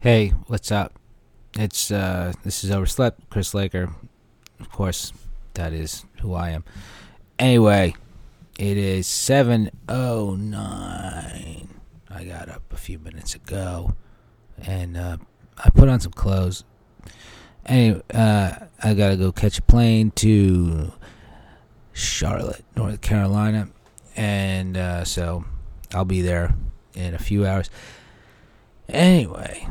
Hey, what's up? It's this is Overslept, Chris Laker. Of course, that is who I am. Anyway, it is 7:09. I got up a few minutes ago, and I put on some clothes. Anyway, I gotta go catch a plane to Charlotte, North Carolina, and so I'll be there in a few hours. Anyway,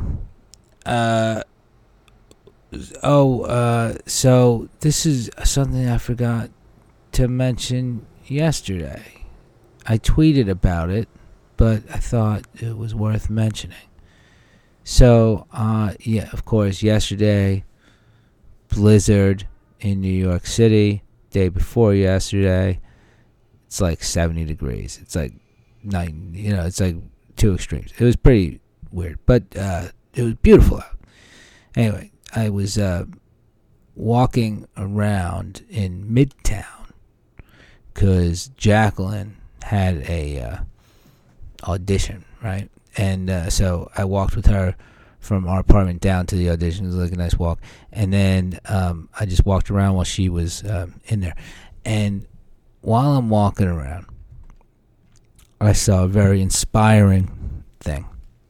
so this is something I forgot to mention yesterday. I tweeted about it, but I thought it was worth mentioning. So, yeah, of course, yesterday, blizzard in New York City. Day before yesterday, it's like 70 degrees. It's like it's like two extremes. It was pretty weird, but it was beautiful out. Anyway, I was walking around in Midtown because Jacqueline had a audition, right? And so I walked with her from our apartment down to the audition. It was like a nice walk. And then I just walked around while she was in there. And while I'm walking around, I saw a very inspiring thing.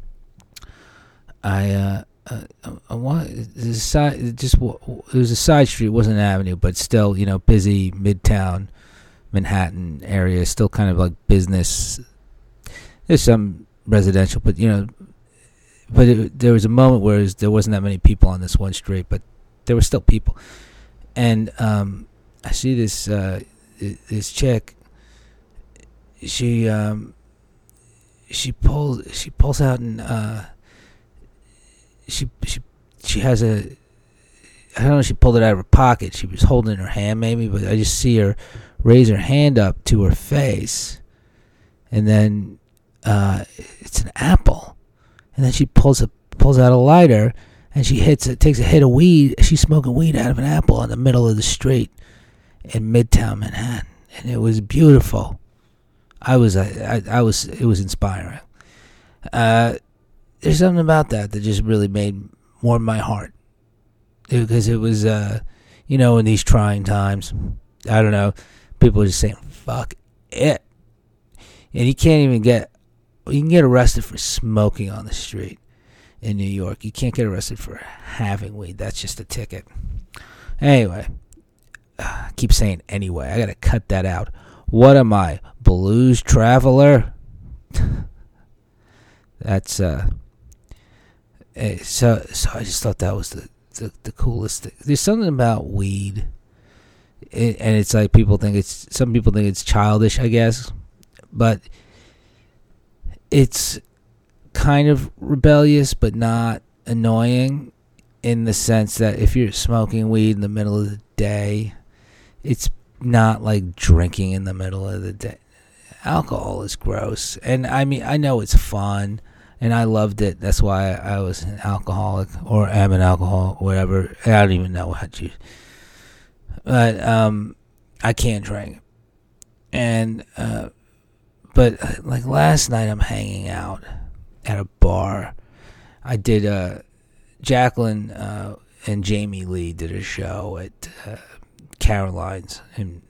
There was a side street. It wasn't an avenue, but still, busy Midtown Manhattan area. Still kind of like business. There's some residential, but there was a moment where there wasn't that many people on this one street, but there were still people. And I see this chick. She pulls out and she has I don't know if she pulled it out of her pocket. She was holding it in her hand maybe, but I just see her raise her hand up to her face, and then it's an apple, and then she pulls out a lighter, and she takes a hit of weed. She's smoking weed out of an apple in the middle of the street in Midtown Manhattan, and it was beautiful. It was inspiring. There's something about that just really made warm my heart, because it was in these trying times, I don't know, people are just saying fuck it, and you can get arrested for smoking on the street in New York. You can't get arrested for having weed. That's just a ticket. Anyway, I keep saying anyway. I gotta cut that out. What am I, Blues Traveler? That's so I just thought that was the coolest thing. There's something about weed, and it's like some people think it's childish, I guess, but it's kind of rebellious, but not annoying, in the sense that if you're smoking weed in the middle of the day, it's not like drinking in the middle of the day. Alcohol is gross, and I mean, I know it's fun, and I loved it. That's why I was an alcoholic, or am an alcoholic, whatever. I don't even know how to. But I can't drink, and but like last night, I'm hanging out at a bar. I did Jacqueline and Jamie Lee did a show at Caroline's in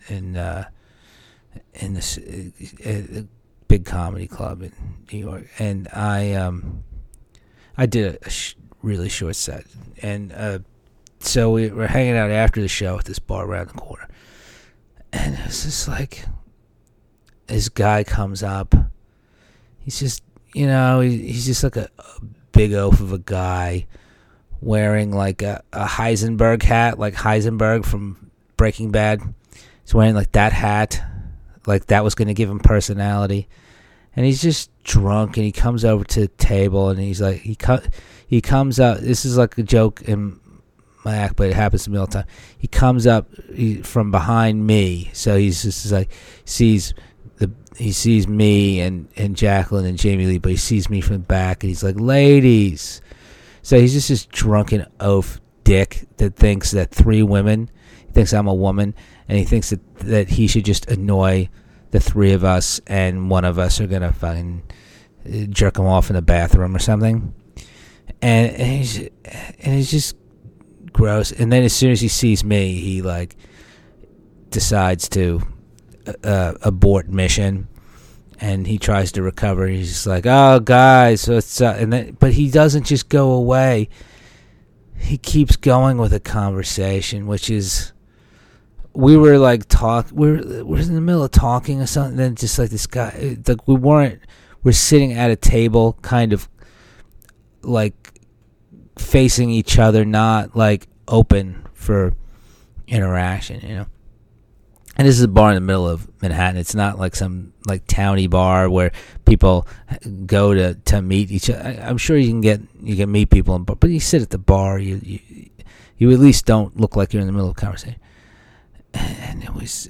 this big comedy club in New York, and I did a really short set, and so we were hanging out after the show at this bar around the corner, and it's just like this guy comes up. He's just he's just like a big oaf of a guy, wearing like a Heisenberg hat, like Heisenberg from Breaking Bad. He's wearing like that hat, like that was going to give him personality. And he's just drunk, and he comes over to the table, and he's like, he comes up. This is like a joke in my act, but it happens to me all the time. He comes up from behind me, so he's just like he sees me and Jacqueline and Jamie Lee, but he sees me from the back, and he's like, ladies. So he's just this drunken oaf dick that thinks that three women, he thinks I'm a woman, and he thinks that he should just annoy the three of us, and one of us are gonna fucking jerk him off in the bathroom or something. and it's just gross. And then as soon as he sees me, he like decides to abort mission, and he tries to recover. He's just like, "Oh, guys, what's up?" But he doesn't just go away. He keeps going with a conversation, which is, we were like we're in the middle of talking or something. Then just like this guy, like we're sitting at a table, kind of like facing each other, not like open for interaction, you know. And this is a bar in the middle of Manhattan. It's not like some like towny bar where people go to meet each other. I'm sure you can meet people, but you sit at the bar. You at least don't look like you're in the middle of a conversation. And it was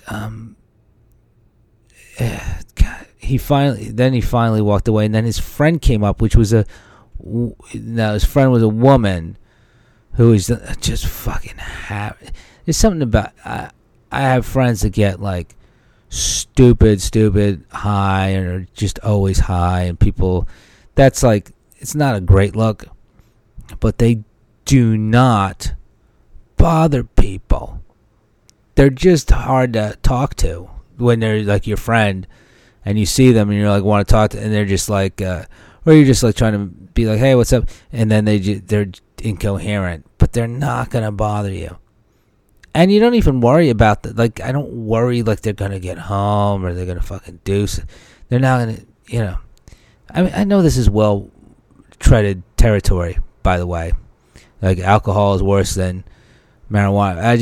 God, he finally walked away, and then his friend came up, which was his friend was a woman who was just fucking happy. There's something about I have friends that get like stupid high, and are just always high, and people, that's like, it's not a great look, but they do not bother people. They're just hard to talk to when they're like your friend, and you see them and you're like want to talk to, and they're just like, or you're just like trying to be like, hey, what's up? And then they're incoherent, but they're not gonna bother you. And you don't even worry about that. Like, I don't worry like they're going to get home or they're going to fucking do something. They're not going to, you know. I mean, I know this is well-treaded territory, by the way. Like, alcohol is worse than marijuana.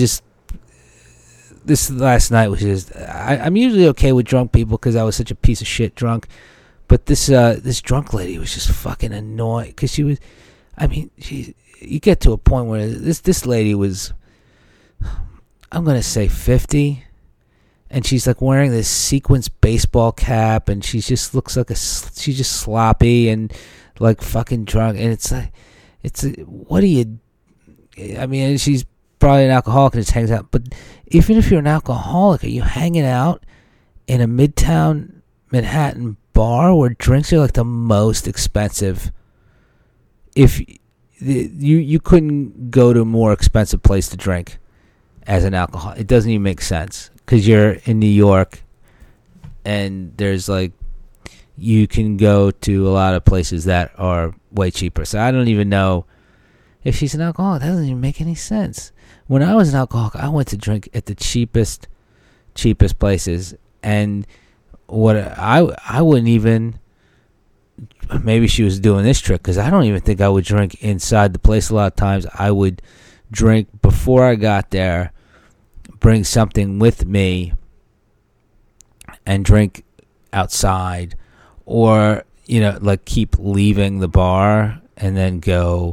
This last night was just, I'm usually okay with drunk people because I was such a piece of shit drunk. But this drunk lady was just fucking annoying because she was, I mean, you get to a point where this lady was, I'm going to say 50, and she's like wearing this sequence baseball cap, and she just looks like she's just sloppy and like fucking drunk, and what do you, I mean, she's probably an alcoholic and just hangs out, but even if you're an alcoholic, are you hanging out in a midtown Manhattan bar where drinks are like the most expensive? If you couldn't go to a more expensive place to drink as an alcoholic. It doesn't even make sense because you're in New York, and there's like, you can go to a lot of places that are way cheaper. So I don't even know if she's an alcoholic. That doesn't even make any sense. When I was an alcoholic, I went to drink at the cheapest places, and what I wouldn't even, maybe she was doing this trick, because I don't even think I would drink inside the place. A lot of times I would drink before I got there, bring something with me, and drink outside, or, you know, like keep leaving the bar and then go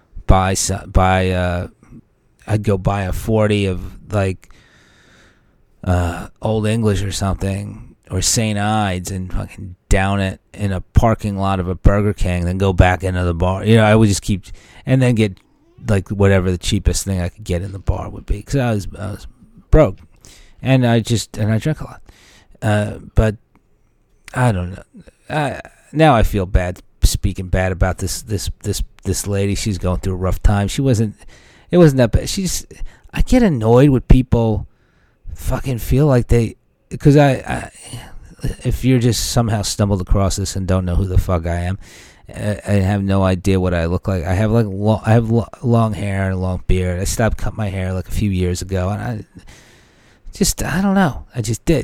I'd go buy a 40 of like Old English or something, or St. Ides, and fucking down it in a parking lot of a Burger King, then go back into the bar. You know, I would just keep, and then get like whatever the cheapest thing I could get in the bar would be, because I was broke, and I drank a lot. But I don't know. Now I feel bad speaking bad about this lady. She's going through a rough time. It wasn't that bad. I get annoyed with people fucking feel like they, because I if you're just somehow stumbled across this and don't know who the fuck I am, I have no idea what I look like. I have like long hair and a long beard. I stopped cutting my hair like a few years ago, and I don't know. I just did.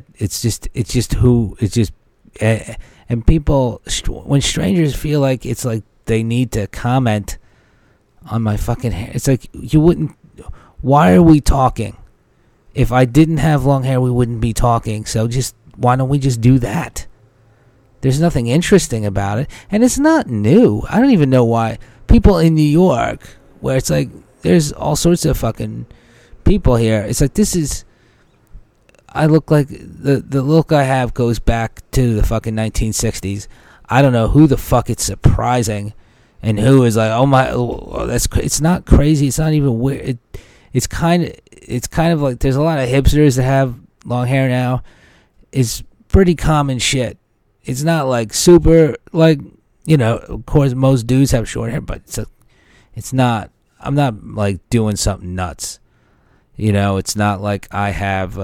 And people, when strangers feel like it's like they need to comment on my fucking hair, it's like, you wouldn't. Why are we talking? If I didn't have long hair, we wouldn't be talking. So why don't we just do that? There's nothing interesting about it, and it's not new. I don't even know why people in New York, where it's like there's all sorts of fucking people here. It's like, I look like the look I have goes back to the fucking 1960s. I don't know who the fuck it's surprising, and who is like, it's not crazy. It's not even weird. It's kind of like there's a lot of hipsters that have long hair now. It's pretty common shit. It's not like super, like, you know, of course most dudes have short hair, but I'm not like doing something nuts. You know, it's not like I have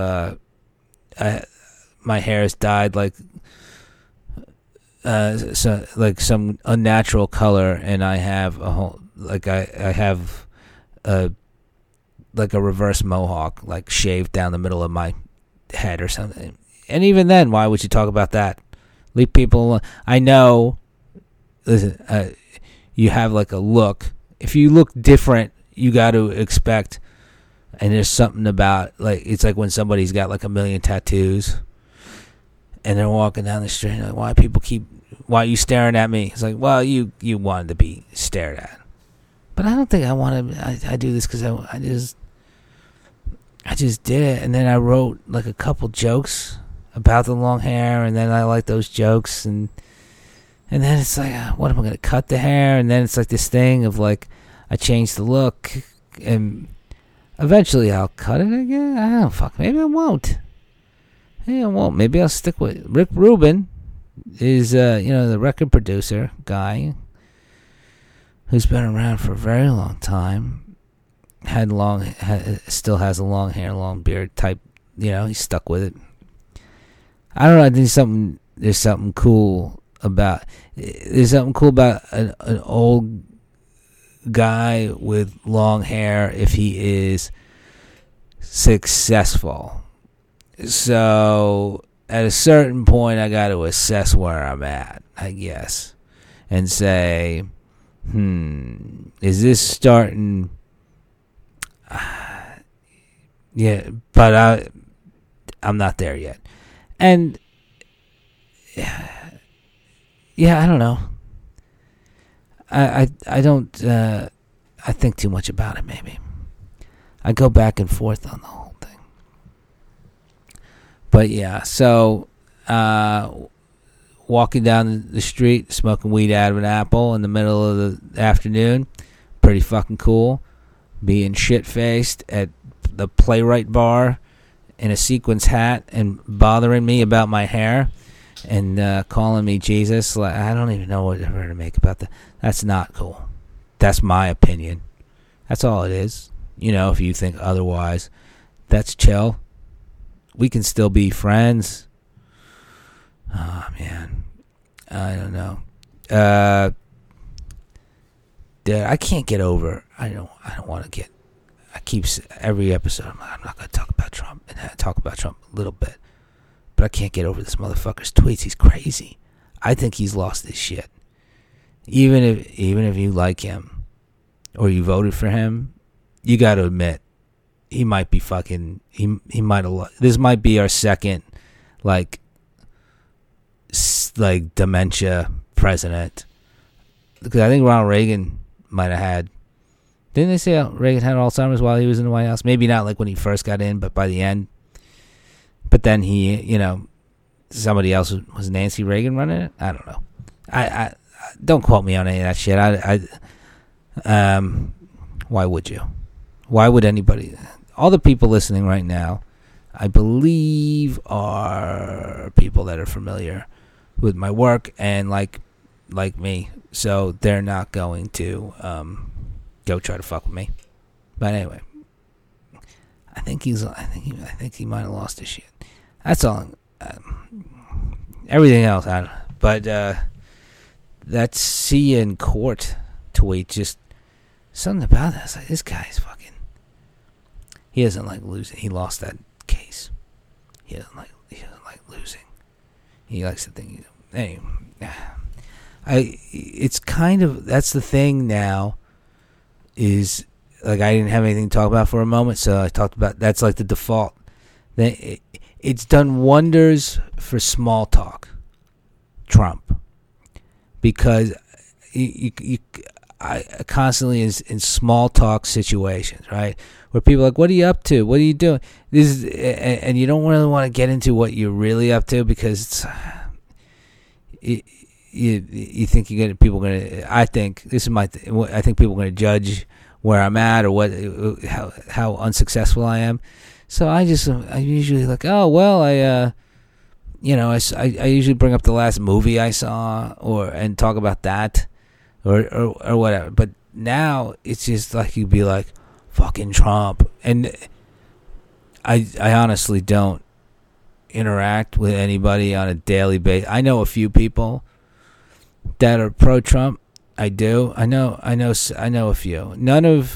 my hair is dyed like some unnatural color, and I have a whole I have a reverse mohawk, like shaved down the middle of my head or something. And even then, why would you talk about that? Leave people alone. I know. Listen, you have like a look. If you look different, you got to expect. And there's something about, like, it's like when somebody's got like a million tattoos, and they're walking down the street, like, why are you staring at me? It's like, well, you wanted to be stared at. But I don't think I want to. I do this because I just did it, and then I wrote like a couple jokes about the long hair, and then I like those jokes, and then it's like, what am I gonna cut the hair? And then it's like this thing of like, I changed the look, and eventually I'll cut it again. I don't fuck. Maybe I won't. Maybe I'll stick with Rick Rubin. Is the record producer guy who's been around for a very long time. Still has a long hair, long beard type. He's stuck with it. I don't know. I think there's something cool about an old guy with long hair if he is successful. So at a certain point, I got to assess where I'm at, I guess, and say, is this starting? Yeah, but I'm not there yet. And yeah, I don't know. I don't I think too much about it. Maybe I go back and forth on the whole thing. But yeah, so walking down the street, smoking weed out of an apple in the middle of the afternoon, pretty fucking cool. Being shit-faced at the Playwright Bar in a sequins hat and bothering me about my hair and calling me Jesus. Like, I don't even know whatever to make about that. That's not cool. That's my opinion. That's all it is. If you think otherwise, that's chill. We can still be friends. Oh, man. I don't know. I can't get over. I don't want to get. I keep every episode. I'm not going to talk about Trump, and I talk about Trump a little bit, but I can't get over this motherfucker's tweets. He's crazy. I think he's lost his shit. Even if you like him or you voted for him, you got to admit he might be fucking. He might have. This might be our second, like dementia president, because I think Ronald Reagan might have had. Didn't they say Reagan had Alzheimer's while he was in the White House? Maybe not like when he first got in, but by the end. But then he, somebody else was Nancy Reagan running it. I don't know. I don't quote me on any of that shit. Why would you? Why would anybody? All the people listening right now, I believe, are people that are familiar with my work and like me, so they're not going to go try to fuck with me. But anyway, I think he might have lost his shit. That's all. Everything else, I don't know. But that see you in court tweet, just something about that. It's like, this guy's fucking. He doesn't like losing. He lost that case. He doesn't like losing. He likes to think. Anyway, it's kind of, that's the thing now. Is like, I didn't have anything to talk about for a moment, so I talked about, that's like the default. It's done wonders for small talk, Trump, because I constantly in small talk situations, right, where people are like, what are you up to? What are you doing? And you don't really want to get into what you're really up to, because you think people are gonna. I think this is I think people are gonna judge where I'm at or how unsuccessful I am. So I usually like, oh well, I usually bring up the last movie I saw and talk about that or whatever. But now it's just like you'd be like, fucking Trump. And I honestly don't interact with anybody on a daily basis. I know a few people that are pro-Trump. I do. I know a few. None of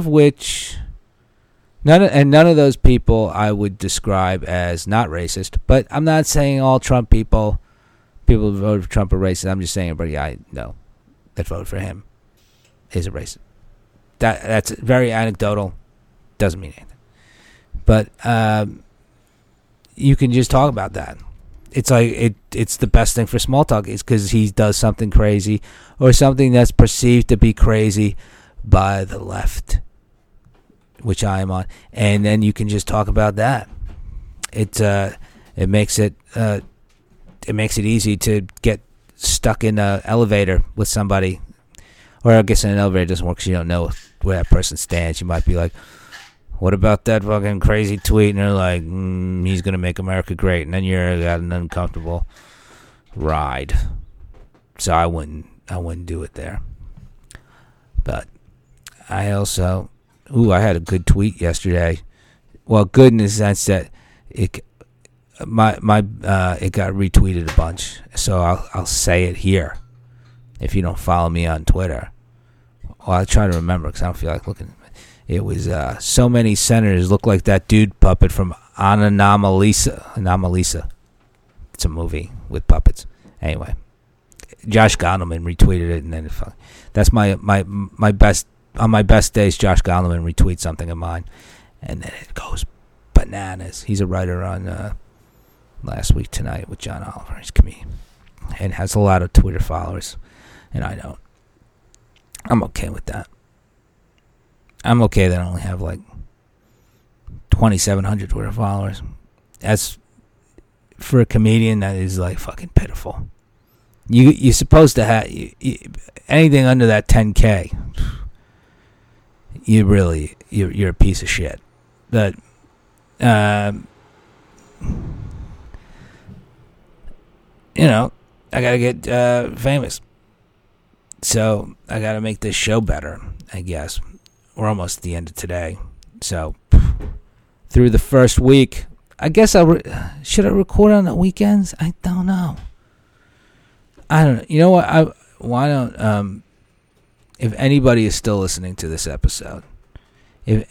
those people I would describe as not racist. But I'm not saying all Trump people who voted for Trump are racist. I'm just saying everybody I know that voted for him is a racist. That's very anecdotal. Doesn't mean anything. But you can just talk about that. It's like it's the best thing for small talk. It's because he does something crazy or something that's perceived to be crazy by the left, which I am on, and then you can just talk about that. It makes it easy to get stuck in an elevator with somebody, or I guess in an elevator doesn't work because you don't know where that person stands. You might be like, what about that fucking crazy tweet? And they're like, he's going to make America great. And then you're got an uncomfortable ride. So I wouldn't do it there. But I also, I had a good tweet yesterday. Well, good in the sense that it got retweeted a bunch. So I'll say it here. If you don't follow me on Twitter. Well, I'll try to remember because I don't feel like looking. It was so many senators look like that dude puppet from Anomalisa. It's a movie with puppets. Anyway, Josh Gondelman retweeted it, and then that's my best on my best days. Josh Gondelman retweets something of mine, and then it goes bananas. He's a writer on Last Week Tonight with John Oliver. He's a comedian and has a lot of Twitter followers, and I don't. I'm okay with that. I'm okay that I only have like 2,700 Twitter followers. That's for a comedian, that is like fucking pitiful. You're supposed to have anything under that 10K. You're a piece of shit. But I gotta get famous, so I gotta make this show better, I guess. We're almost at the end of today. So, through the first week, I guess should I record on the weekends? I don't know. I don't know. You know what? Why don't, if anybody is still listening to this episode, if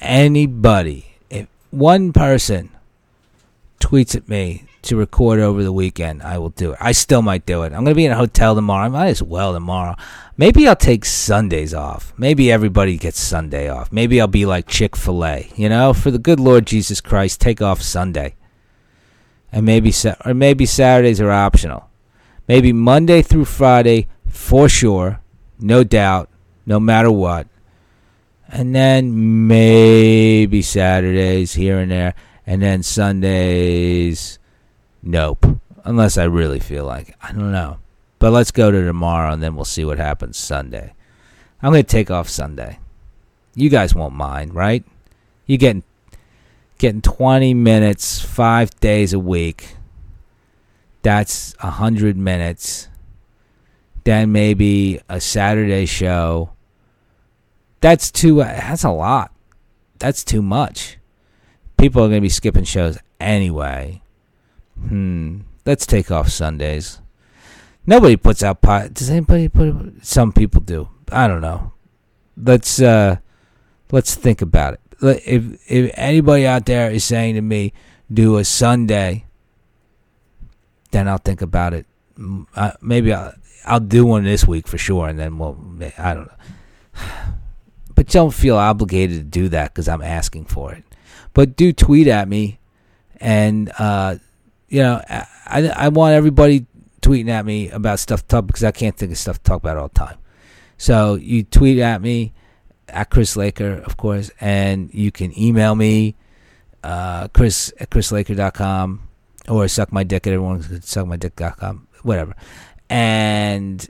one person tweets at me to record over the weekend, I will do it. I still might do it. I'm going to be in a hotel tomorrow. I might as well tomorrow. Maybe I'll take Sundays off. Maybe everybody gets Sunday off. Maybe I'll be like Chick-fil-A. For the good Lord Jesus Christ, take off Sunday. And maybe Saturdays are optional. Maybe Monday through Friday, for sure, no doubt, no matter what. And then maybe Saturdays here and there. And then Sundays, nope. Unless I really feel like it. I don't know. But let's go to tomorrow, and then we'll see what happens Sunday. I'm going to take off Sunday. You guys won't mind, right? You getting 20 minutes, 5 days a week. That's 100 minutes. Then maybe a Saturday show. That's a lot. That's too much. People are going to be skipping shows anyway. Let's take off Sundays. Nobody puts out Does anybody put? Some people do. I don't know. Let's think about it. If anybody out there is saying to me, do a Sunday, then I'll think about it. Maybe I'll do one this week for sure, and then I don't know. But don't feel obligated to do that because I'm asking for it. But do tweet at me, and I want everybody tweeting at me about stuff to talk, because I can't think of stuff to talk about all the time. So you tweet at me at Chris Laker, of course, and you can email me, chris@chrislaker.com, or suckmydick at everyone.suckmydick.com, whatever. And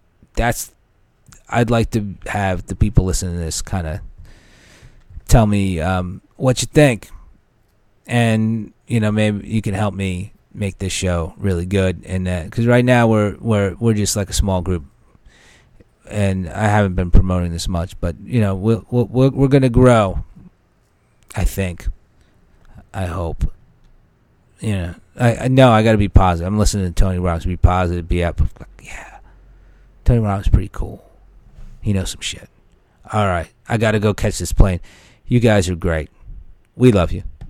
I'd like to have the people listening to this kind of tell me what you think, and maybe you can help me make this show really good. And because right now we're just like a small group. and I haven't been promoting this much, but we're going to grow. I think. I hope. I know I got to be positive. I'm listening to Tony Robbins. Be positive. Be up. Yeah, Tony Robbins is pretty cool. He knows some shit. All right, I got to go catch this plane. You guys are great. We love you.